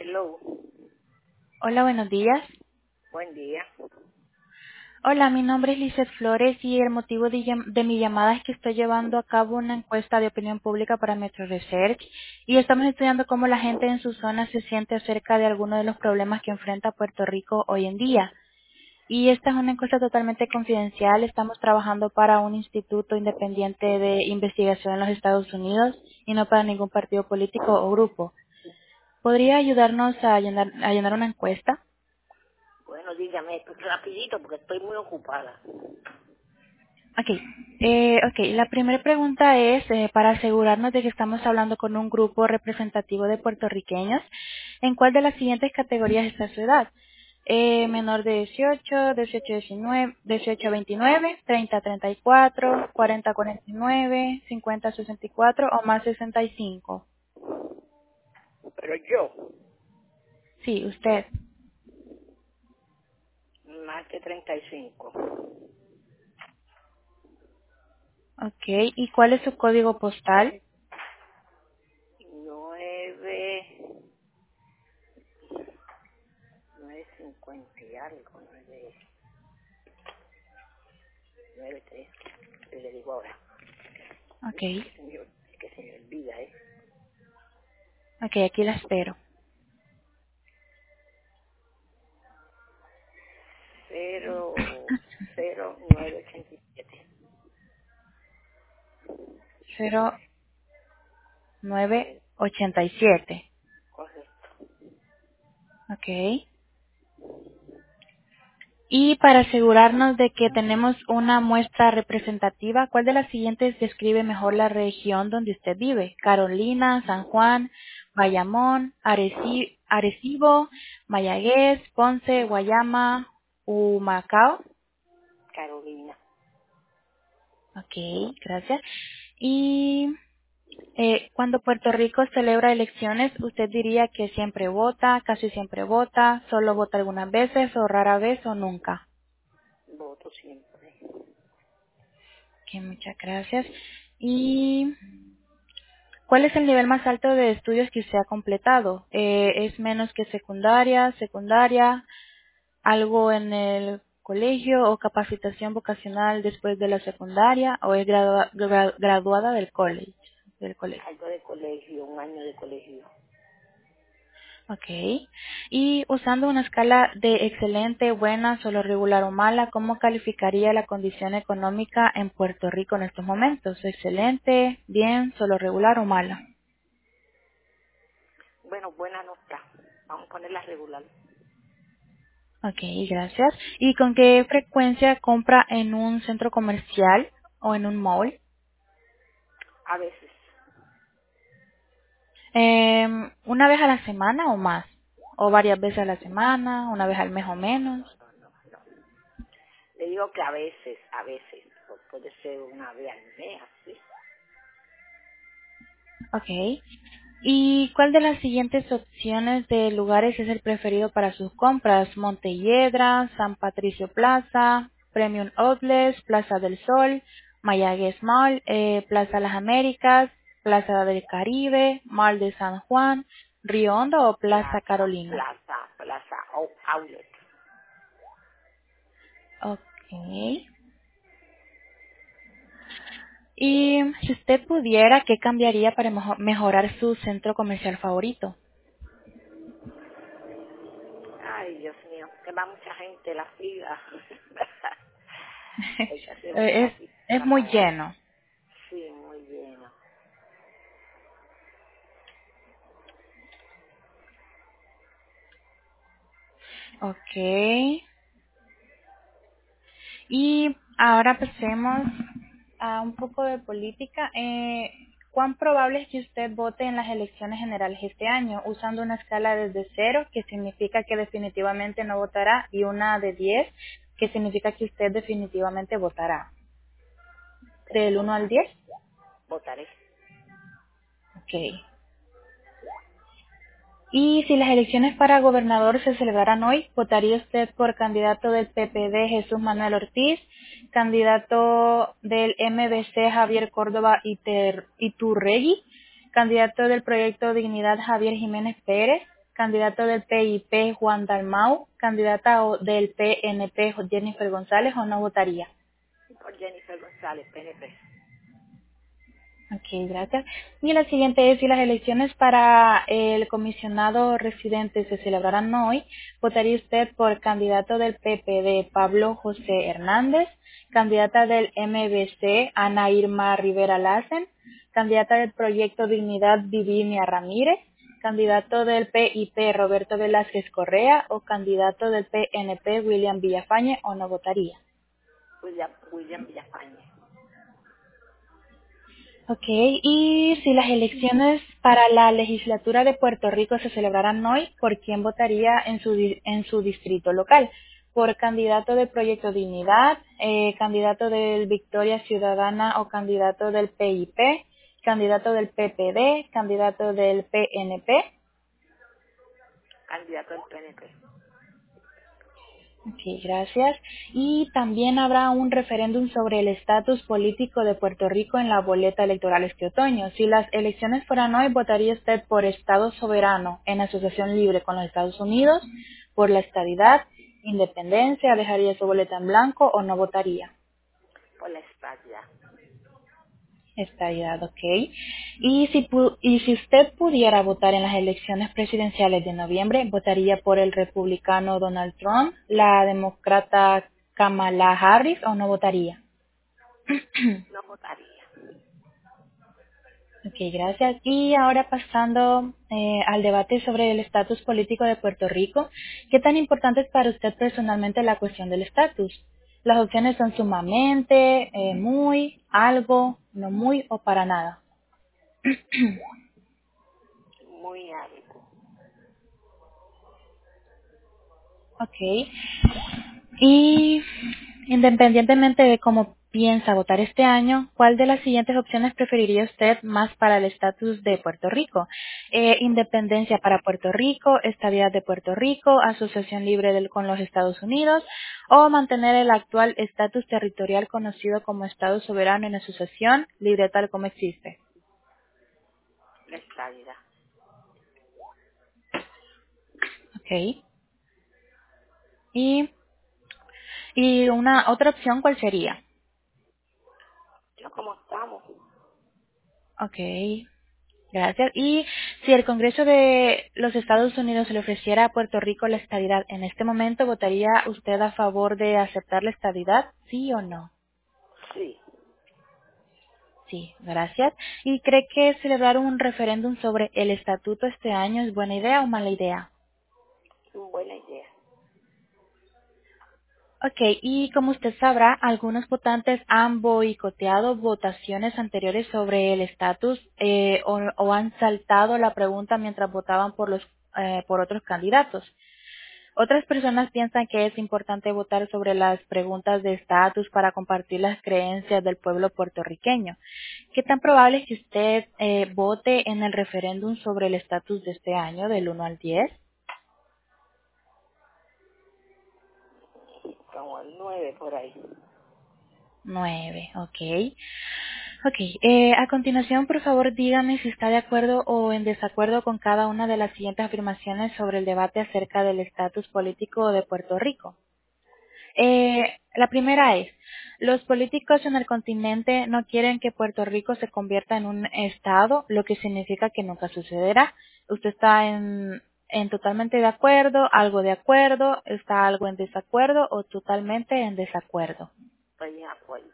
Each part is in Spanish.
Hello, Hola, buenos días. buen día. Hola, mi nombre es Lizeth Flores y el motivo de mi llamada es que estoy llevando a cabo una encuesta de opinión pública para Metro Research y estamos estudiando cómo la gente en su zona se siente acerca de algunos de los problemas que enfrenta Puerto Rico hoy en día. Y esta es una encuesta totalmente confidencial. Estamos trabajando para un instituto independiente de investigación en los Estados Unidos y no para ningún partido político o grupo. ¿Podría ayudarnos a llenar una encuesta? Bueno, dígame, pues, rapidito porque estoy muy ocupada. La primera pregunta es para asegurarnos de que estamos hablando con un grupo representativo de puertorriqueños. ¿En cuál de las siguientes categorías está su edad? Menor de 18, 18 a 19, 18 a 29, 30 a 34, 40 a 49, 50 a 64 o más 65. Pero yo, Sí, usted. más de 35. Ok. ¿Y cuál es su código postal? 9, 950 y algo, 93. Le digo ahora. Ok. Es que se me olvida, ¿eh? Ok, aquí la espero. 0987. 9, 0987. correcto. Ok. Y para asegurarnos de que tenemos una muestra representativa, ¿cuál de las siguientes describe mejor la región donde usted vive? Carolina, San Juan, Bayamón, Arecibo, Mayagüez, Ponce, Guayama, Humacao. Carolina. Ok, gracias. Y cuando Puerto Rico celebra elecciones, ¿usted diría que siempre vota, casi siempre vota, solo vota algunas veces o rara vez o nunca? Voto siempre. Ok, muchas gracias. ¿Y cuál es el nivel más alto de estudios que usted ha completado? ¿Es menos que secundaria, algo en el colegio o capacitación vocacional después de la secundaria o es graduada del college? Del colegio. Algo de colegio, un año de colegio. Ok. Y usando una escala de excelente, buena, solo regular o mala, ¿cómo calificaría la condición económica en Puerto Rico en estos momentos? ¿Excelente, bien, solo regular o mala? Bueno, buena nota. Vamos a ponerla regular. Ok, gracias. ¿Y con qué frecuencia compra en un centro comercial o en un mall? A veces. ¿Una vez a la semana o más? ¿O varias veces a la semana? ¿Una vez al mes o menos? No. Le digo que a veces, puede ser una vez al mes, así. Ok. ¿Y cuál de las siguientes opciones de lugares es el preferido para sus compras? Montelledra, San Patricio Plaza, Premium Outlets, Plaza del Sol, Mayagüez Mall, Plaza Las Américas, Plaza del Caribe, Mall de San Juan, Río Hondo o Plaza Carolina. Plaza, outlet. Ok. Y si usted pudiera, ¿qué cambiaría para mejorar su centro comercial favorito? Ay, Dios mío, que va mucha gente, la fila. Hay que hacer es, una fila es para muy pagar. lleno. Sí, muy lleno. Ok. Y ahora pasemos a un poco de política. ¿Cuán probable es que usted vote en las elecciones generales este año? Usando una escala desde 0, que significa que definitivamente no votará, y una de 10, que significa que usted definitivamente votará. ¿Del 1 al 10? Votaré. Ok. Y si las elecciones para gobernador se celebraran hoy, ¿votaría usted por candidato del PPD Jesús Manuel Ortiz, candidato del MBC Javier Córdoba Iturregui, candidato del Proyecto Dignidad Javier Jiménez Pérez, candidato del PIP Juan Dalmau, candidata del PNP Jennifer González o no votaría. Por Jennifer González, PNP. Ok, gracias. Y la siguiente es, si las elecciones para el comisionado residente se celebraran hoy, ¿votaría usted por candidato del PPD Pablo José Hernández, candidata del MBC Ana Irma Rivera Lassen, candidata del Proyecto Dignidad Vivinia Ramírez, candidato del PIP Roberto Velázquez Correa o candidato del PNP William Villafañe o no votaría? William Villafañe. Ok, y si las elecciones para la legislatura de Puerto Rico se celebraran hoy, ¿por quién votaría en su distrito local? ¿Por candidato del Proyecto Dignidad, candidato del Victoria Ciudadana o candidato del PIP, candidato del PPD, candidato del PNP? Candidato del PNP. Ok, gracias. Y también habrá un referéndum sobre el estatus político de Puerto Rico en la boleta electoral este otoño. Si las elecciones fueran hoy, ¿votaría usted por Estado soberano en asociación libre con los Estados Unidos, por la estadidad, independencia, dejaría su boleta en blanco o no votaría? Por la estadía. Estadidad, ok. Y si usted pudiera votar en las elecciones presidenciales de noviembre, ¿votaría por el republicano Donald Trump, la demócrata Kamala Harris o no votaría? No votaría. Ok, gracias. Y ahora pasando al debate sobre el estatus político de Puerto Rico, ¿qué tan importante es para usted personalmente la cuestión del estatus? Las opciones son sumamente, muy, algo, no muy o para nada. Muy algo. Ok. Y independientemente de cómo piensa votar este año, ¿cuál de las siguientes opciones preferiría usted más para el estatus de Puerto Rico? Independencia para Puerto Rico, estabilidad de Puerto Rico, asociación libre con los Estados Unidos o mantener el actual estatus territorial conocido como Estado soberano en asociación libre tal como existe. La estadía. Ok. Y, y una otra opción, ¿cuál sería? Yo como estamos. Ok. Gracias. Y si el Congreso de los Estados Unidos le ofreciera a Puerto Rico la estadidad, en este momento, ¿votaría usted a favor de aceptar la estadidad? ¿Sí o no? Sí. Sí, gracias. ¿Y cree que celebrar un referéndum sobre el estatuto este año es buena idea o mala idea? Buena idea. Ok, y como usted sabrá, algunos votantes han boicoteado votaciones anteriores sobre el estatus o han saltado la pregunta mientras votaban por otros candidatos. Otras personas piensan que es importante votar sobre las preguntas de estatus para compartir las creencias del pueblo puertorriqueño. ¿Qué tan probable es que usted vote en el referéndum sobre el estatus de este año del 1 al 10? Como el 9 por ahí. 9, ok. Ok, a continuación, por favor, dígame si está de acuerdo o en desacuerdo con cada una de las siguientes afirmaciones sobre el debate acerca del estatus político de Puerto Rico. La primera es, los políticos en el continente no quieren que Puerto Rico se convierta en un estado, lo que significa que nunca sucederá. ¿Usted está en totalmente de acuerdo, está algo en desacuerdo o totalmente en desacuerdo? Estoy de acuerdo.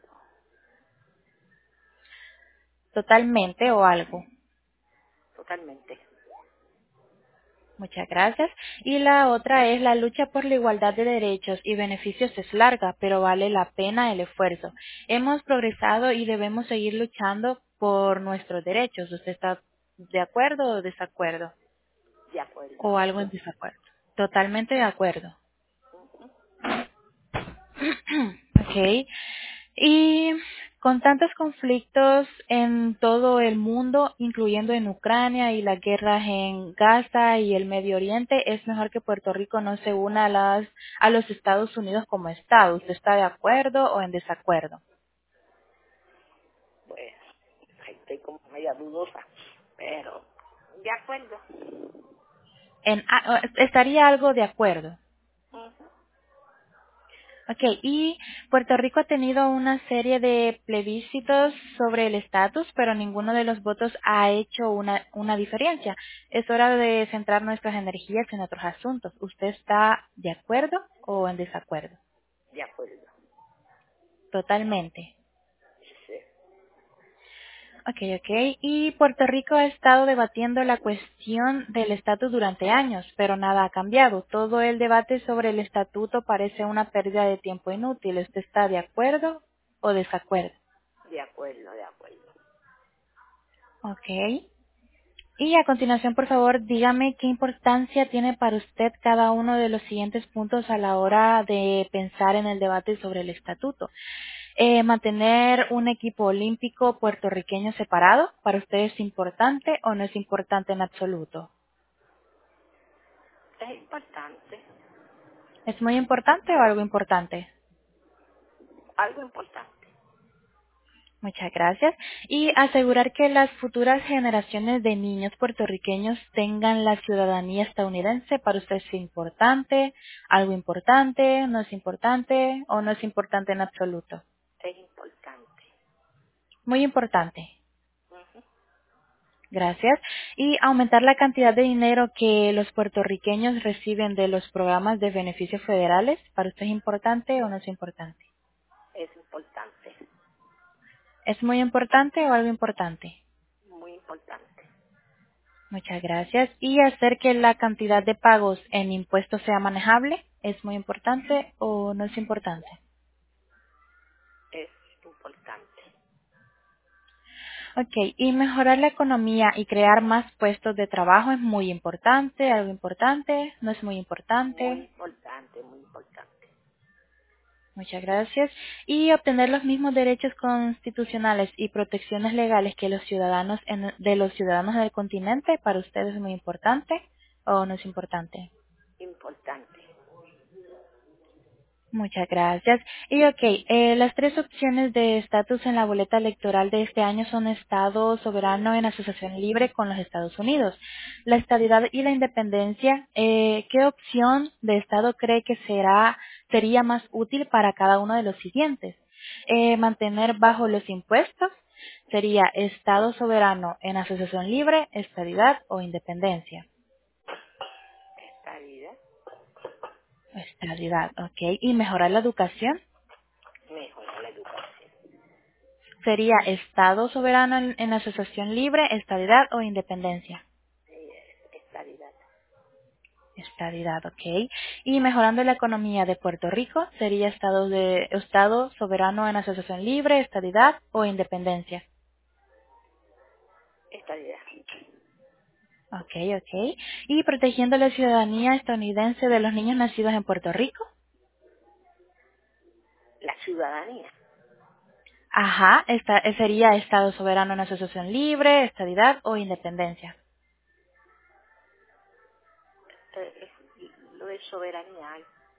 Totalmente o algo. Totalmente. Muchas gracias. Y la otra es la lucha por la igualdad de derechos y beneficios es larga, pero vale la pena el esfuerzo. Hemos progresado y debemos seguir luchando por nuestros derechos. ¿Usted está de acuerdo o desacuerdo? De acuerdo. ¿O algo en desacuerdo? Totalmente de acuerdo. Ok. Y con tantos conflictos en todo el mundo, incluyendo en Ucrania y las guerras en Gaza y el Medio Oriente, es mejor que Puerto Rico no se una a los Estados Unidos como Estado. ¿Usted está de acuerdo o en desacuerdo? Pues, ahí estoy como media dudosa. Pero, de acuerdo. estaría algo de acuerdo. Ujú. Ok, y Puerto Rico ha tenido una serie de plebiscitos sobre el estatus, pero ninguno de los votos ha hecho una diferencia. Es hora de centrar nuestras energías en otros asuntos. ¿Usted está de acuerdo o en desacuerdo? De acuerdo. Totalmente. Sí. Ok. Y Puerto Rico ha estado debatiendo la cuestión del estatus durante años, pero nada ha cambiado. Todo el debate sobre el estatuto parece una pérdida de tiempo inútil. ¿Usted está de acuerdo o desacuerdo? De acuerdo, de acuerdo. Ok. Y a continuación, por favor, dígame qué importancia tiene para usted cada uno de los siguientes puntos a la hora de pensar en el debate sobre el estatuto. Mantener un equipo olímpico puertorriqueño separado, ¿para usted es importante o no es importante en absoluto? Es importante. ¿Es muy importante o algo importante? Algo importante. Muchas gracias. Y asegurar que las futuras generaciones de niños puertorriqueños tengan la ciudadanía estadounidense, ¿para usted es importante, algo importante, no es importante o no es importante en absoluto? Es importante. Muy importante. Ujú. Gracias. Y aumentar la cantidad de dinero que los puertorriqueños reciben de los programas de beneficios federales, ¿para usted es importante o no es importante? Es importante. ¿Es muy importante o algo importante? Muy importante. Muchas gracias. Y hacer que la cantidad de pagos en impuestos sea manejable, ¿es muy importante o no es importante? Es importante. Ok, y mejorar la economía y crear más puestos de trabajo es muy importante, algo importante, no es muy Muy importante. importante, muy importante. Muchas gracias. Y obtener los mismos derechos constitucionales y protecciones legales que los ciudadanos de los ciudadanos del continente, ¿para ustedes es muy importante o no es importante? Importante. Muchas gracias. Y ok, las tres opciones de estatus en la boleta electoral de este año son Estado soberano en asociación libre con los Estados Unidos. La estadidad y la independencia, ¿qué opción de Estado cree que sería más útil para cada uno de los siguientes? Mantener bajo los impuestos sería Estado soberano en asociación libre, estadidad o independencia. Esta vida Estadidad, ok. Y mejorar la educación. mejora la educación. Sería Estado soberano en asociación libre, estadidad o independencia. Esta vida. Estadidad, ok. Y mejorando la economía de Puerto Rico, sería Estado soberano en asociación libre, estadidad o independencia. Esta vida. Ok. Y protegiendo la ciudadanía estadounidense de los niños nacidos en Puerto Rico. La ciudadanía. Ajá, sería Estado soberano en asociación libre, estadidad o independencia. Lo de soberanía.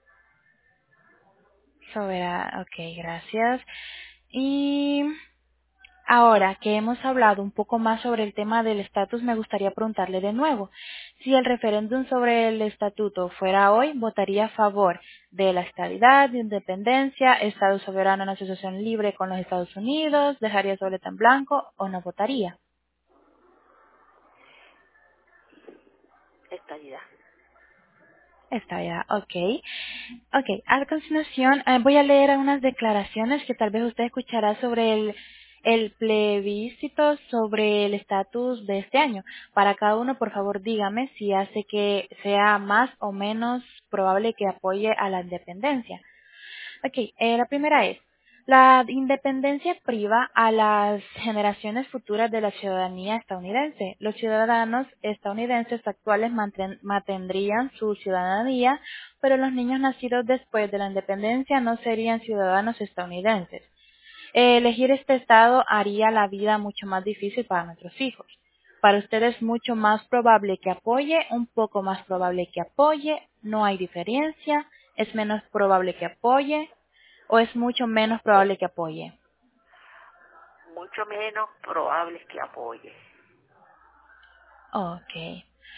Ok, gracias. Y ahora que hemos hablado un poco más sobre el tema del estatus, me gustaría preguntarle de nuevo, si el referéndum sobre el estatuto fuera hoy, ¿votaría a favor de la estadidad, de independencia, Estado soberano en asociación libre con los Estados Unidos, dejaría su boleta en blanco o no votaría? Esta vida. Está ya, ok. Ok, a continuación voy a leer unas declaraciones que tal vez usted escuchará sobre el plebiscito sobre el estatus de este año. Para cada uno, por favor, dígame si hace que sea más o menos probable que apoye a la independencia. Ok, la primera es, la independencia priva a las generaciones futuras de la ciudadanía estadounidense. Los ciudadanos estadounidenses actuales mantendrían su ciudadanía, pero los niños nacidos después de la independencia no serían ciudadanos estadounidenses. Elegir este estado haría la vida mucho más difícil para nuestros hijos. Para ustedes es mucho más probable que apoye, un poco más probable que apoye, no hay diferencia, es menos probable que apoye o es mucho menos probable que apoye. Mucho menos probable que apoye. Ok.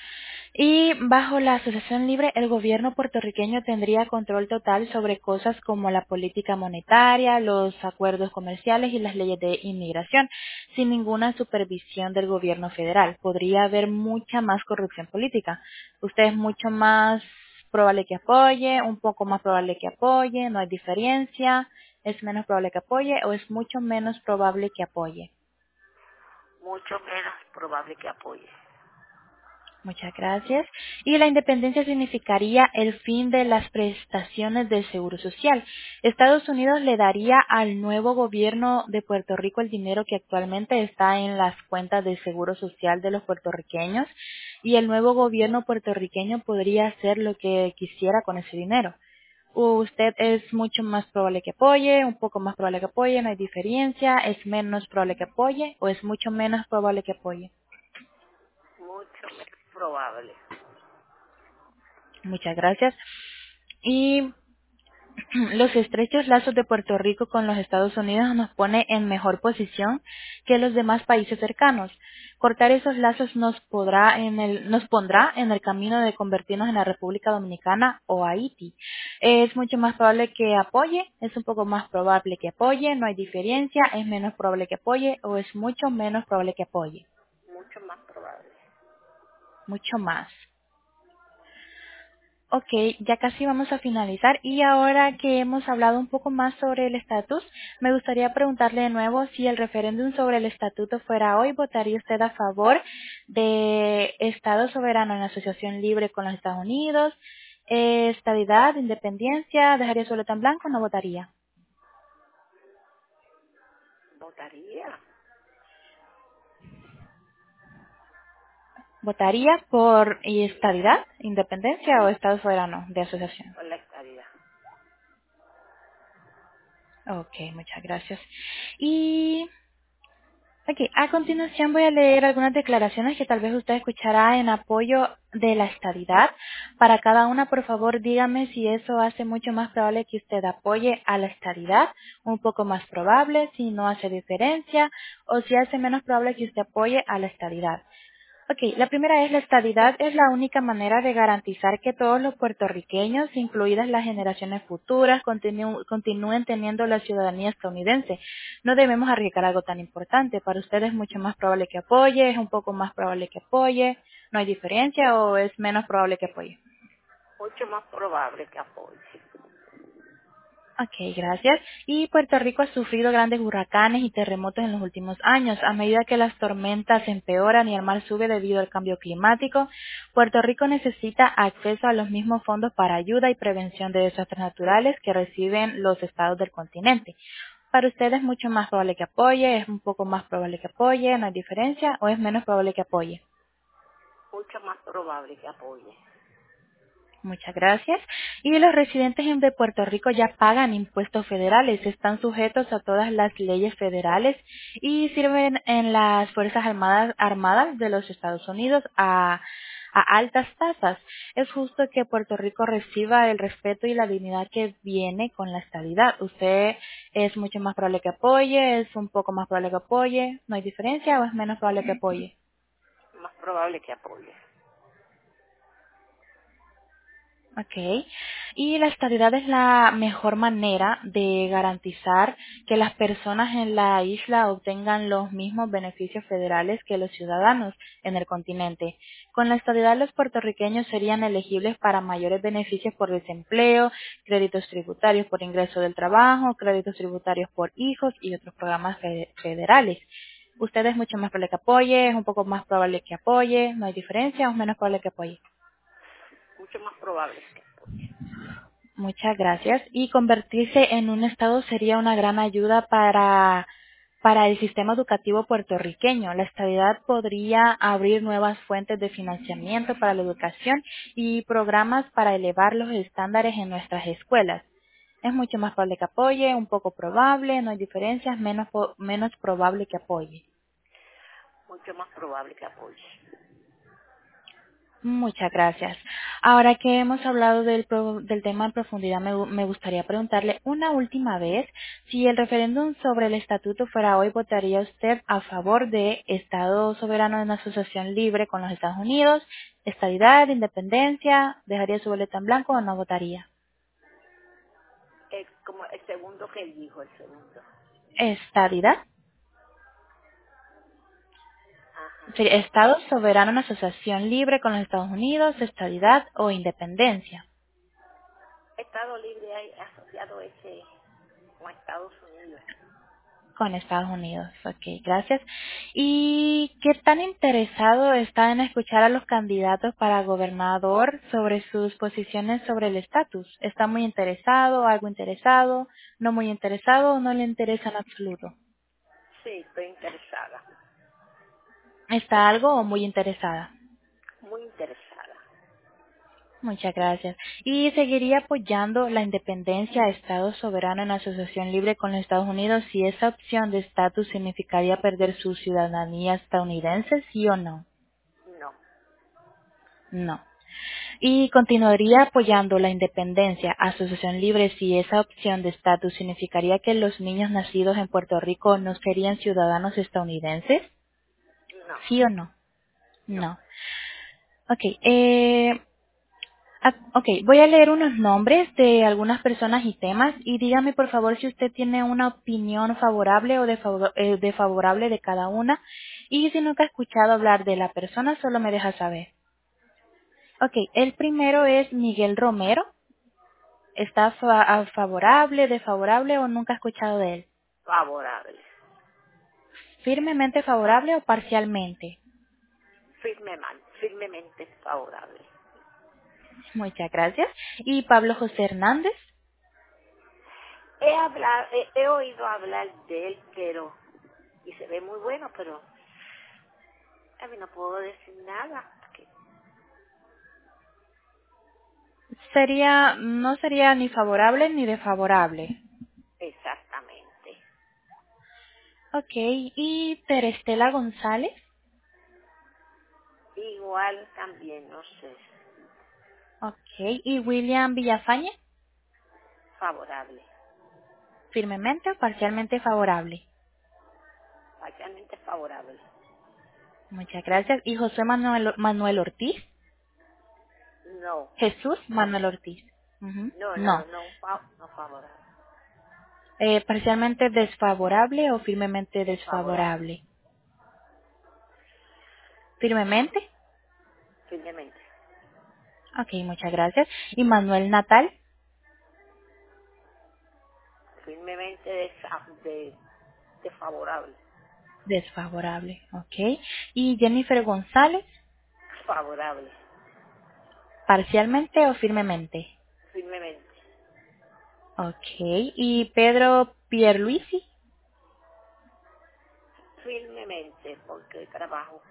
Y bajo la asociación libre, el gobierno puertorriqueño tendría control total sobre cosas como la política monetaria, los acuerdos comerciales y las leyes de inmigración, sin ninguna supervisión del gobierno federal. Podría haber mucha más corrupción política. Usted es mucho más probable que apoye, un poco más probable que apoye, no hay diferencia, es menos probable que apoye o es mucho menos probable que apoye. Mucho menos probable que apoye. Muchas gracias. Y la independencia significaría el fin de las prestaciones del Seguro Social. Estados Unidos le daría al nuevo gobierno de Puerto Rico el dinero que actualmente está en las cuentas del Seguro Social de los puertorriqueños y el nuevo gobierno puertorriqueño podría hacer lo que quisiera con ese dinero. Usted es mucho más probable que apoye, un poco más probable que apoye, no hay diferencia, es menos probable que apoye o es mucho menos probable que apoye. Mucho menos probable. Muchas gracias. Y los estrechos lazos de Puerto Rico con los Estados Unidos nos pone en mejor posición que los demás países cercanos. Cortar esos lazos nos pondrá en el camino de convertirnos en la República Dominicana o Haití. Es mucho más probable que apoye, es un poco más probable que apoye, no hay diferencia, es menos probable que apoye o es mucho menos probable que apoye. Mucho más probable. Mucho más. Ok, ya casi vamos a finalizar y ahora que hemos hablado un poco más sobre el estatus, me gustaría preguntarle de nuevo si el referéndum sobre el estatuto fuera hoy, ¿votaría usted a favor de Estado soberano en asociación libre con los Estados Unidos, estadidad, independencia, dejaría su boleta en blanco o no votaría? Votaría ¿Votaría por estadidad, independencia o Estado soberano de asociación? por la estadidad. Ok, muchas gracias. Y ok, a continuación voy a leer algunas declaraciones que tal vez usted escuchará en apoyo de la estadidad. Para cada una, por favor, dígame si eso hace mucho más probable que usted apoye a la estadidad, un poco más probable, si no hace diferencia, o si hace menos probable que usted apoye a la estadidad. Ok, la primera es la estadidad es la única manera de garantizar que todos los puertorriqueños, incluidas las generaciones futuras, continúen teniendo la ciudadanía estadounidense. No debemos arriesgar algo tan importante. Para usted es mucho más probable que apoye, es un poco más probable que apoye, no hay diferencia o es menos probable que apoye. Mucho más probable que apoye. Ok, gracias. Y Puerto Rico ha sufrido grandes huracanes y terremotos en los últimos años. A medida que las tormentas empeoran y el mar sube debido al cambio climático, Puerto Rico necesita acceso a los mismos fondos para ayuda y prevención de desastres naturales que reciben los estados del continente. Para usted es mucho más probable que apoye, es un poco más probable que apoye, no hay diferencia, o es menos probable que apoye. Mucho más probable que apoye. Muchas gracias. Y los residentes de Puerto Rico ya pagan impuestos federales, están sujetos a todas las leyes federales y sirven en las Armadas de los Estados Unidos a altas tasas. Es justo que Puerto Rico reciba el respeto y la dignidad que viene con la estabilidad. Usted es mucho más probable que apoye, es un poco más probable que apoye, ¿no hay diferencia o es menos probable que apoye? Más probable que apoye. Okay. Y la estabilidad es la mejor manera de garantizar que las personas en la isla obtengan los mismos beneficios federales que los ciudadanos en el continente. Con la estabilidad, los puertorriqueños serían elegibles para mayores beneficios por desempleo, créditos tributarios por ingreso del trabajo, créditos tributarios por hijos y otros programas federales. Usted es mucho más probable que apoye, es un poco más probable que apoye, no hay diferencia, o es menos probable que apoye. Mucho más probable que apoye. Muchas gracias. Y convertirse en un estado sería una gran ayuda para el sistema educativo puertorriqueño. La estadidad podría abrir nuevas fuentes de financiamiento para la educación y programas para elevar los estándares en nuestras escuelas. Es mucho más probable que apoye, un poco probable, no hay diferencias, menos probable que apoye. Mucho más probable que apoye. Muchas gracias. Ahora que hemos hablado del tema en profundidad, me gustaría preguntarle una última vez, si el referéndum sobre el estatuto fuera hoy, ¿votaría usted a favor de Estado soberano en asociación libre con los Estados Unidos, estadidad, independencia, dejaría su boleta en blanco o no votaría? Es como el segundo que él dijo, el segundo. Estadidad, Ajá. sí, Estado soberano en asociación libre con los Estados Unidos, estadidad o independencia. Estado libre hay asociado ese con Estados Unidos. Con Estados Unidos. Ok, gracias. ¿Y qué tan interesado está en escuchar a los candidatos para gobernador sobre sus posiciones sobre el estatus? ¿Está muy interesado, algo interesado, no muy interesado o no le interesa en absoluto? Sí, estoy interesada, ¿Está algo o muy interesada? muy interesada. Muchas gracias. ¿Y seguiría apoyando la independencia de Estado soberano en asociación libre con los Estados Unidos si esa opción de estatus significaría perder su ciudadanía estadounidense, sí o no? No, No. ¿Y continuaría apoyando la independencia, asociación libre si esa opción de estatus significaría que los niños nacidos en Puerto Rico no serían ciudadanos estadounidenses? no, ¿Sí o no? no. No. Ok, voy a leer unos nombres de algunas personas y temas y dígame por favor si usted tiene una opinión favorable o desfavorable de cada una y si nunca ha escuchado hablar de la persona solo me deja saber. Ok, el primero es Miguel Romero. ¿Está favorable, desfavorable o nunca ha escuchado de él? Favorable, ¿Firmemente favorable o parcialmente? firmemente favorable. Muchas gracias. ¿Y Pablo José Hernández? He oído hablar de él, pero, y se ve muy bueno, pero a mí no puedo decir nada. Porque No sería ni favorable ni desfavorable. exactamente. Ok, ¿y Terestela González? Igual también, no sé, Ok, ¿y William Villafañe? favorable, ¿Firmemente o parcialmente favorable? parcialmente favorable. Muchas gracias. ¿Y José Manuel Ortiz? No, Jesús Manuel Ortiz. Ujú. no, No. no, no, no favorable, ¿Parcialmente desfavorable o firmemente desfavorable, desfavorable? ¿Firmemente? firmemente, Ok, muchas gracias. ¿Y Manuel Natal? firmemente desfavorable, Desfavorable. Ok. ¿Y Jennifer González? favorable, ¿Parcialmente o firmemente? firmemente, Ok. ¿Y Pedro Pierluisi? firmemente, porque trabajo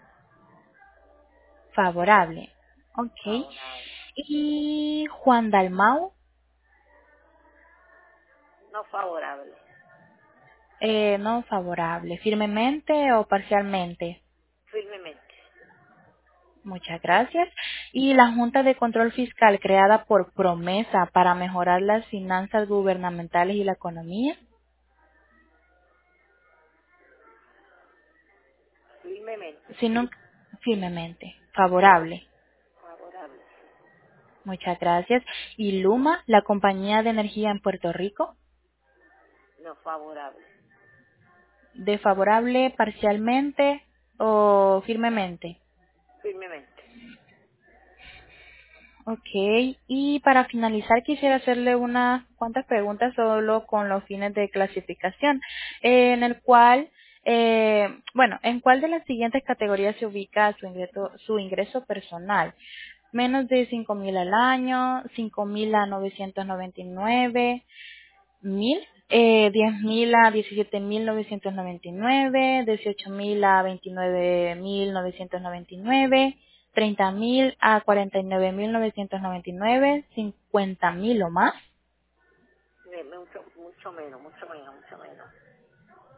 Favorable. Ok. favorable, ¿Y Juan Dalmau? no favorable, No favorable. ¿Firmemente o parcialmente? firmemente, Muchas gracias. ¿Y la Junta de Control Fiscal creada por promesa para mejorar las finanzas gubernamentales y la economía? firmemente, Si nunca, firmemente. Favorable. favorable, Muchas gracias. ¿Y Luma, la compañía de energía en Puerto Rico? no favorable, ¿Desfavorable parcialmente o firmemente? firmemente. Ok, y para finalizar quisiera hacerle unas cuantas preguntas solo con los fines de clasificación, en el cual, ¿en cuál de las siguientes categorías se ubica su ingreso personal? Menos de 5,000 al año, 5,000 a 999, 1,000, 10,000 a 17,999, 18,000 a 29,999, 30,000 a 49,999, 50,000 o más, Mucho, mucho menos, mucho menos, mucho menos.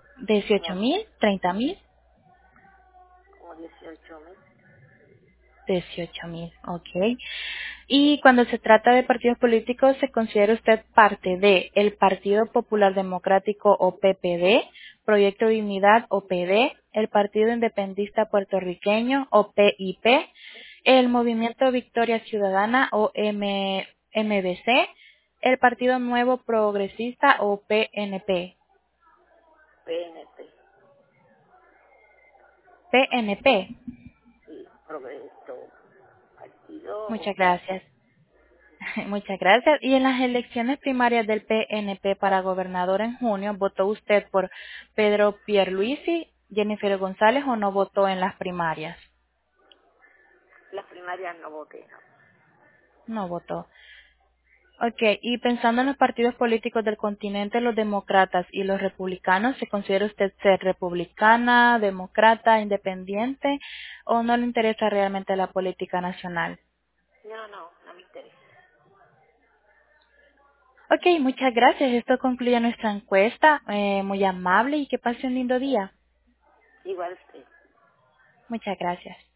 Como, 18,000, 30,000, como 18.000, 18,000, ok. Y cuando se trata de partidos políticos, ¿se considera usted parte de el Partido Popular Democrático o PPD, Proyecto de Unidad o PD, el Partido Independentista Puertorriqueño o PIP, el Movimiento Victoria Ciudadana o MBC, el Partido Nuevo Progresista o PNP? PNP, PNP. sí, Progreso, Partido, Muchas gracias. Muchas gracias. Y en las elecciones primarias del PNP para gobernador en junio, ¿votó usted por Pedro Pierluisi, Jennifer González o no votó en las primarias? las primarias no voté, no. No votó. Ok, y pensando en los partidos políticos del continente, los demócratas y los republicanos, ¿se considera usted ser republicana, demócrata, independiente o no le interesa realmente la política nacional? No, no, no me interesa. Ok, muchas gracias. Esto concluye nuestra encuesta. Muy amable y que pase un lindo día. Igual usted. Muchas gracias.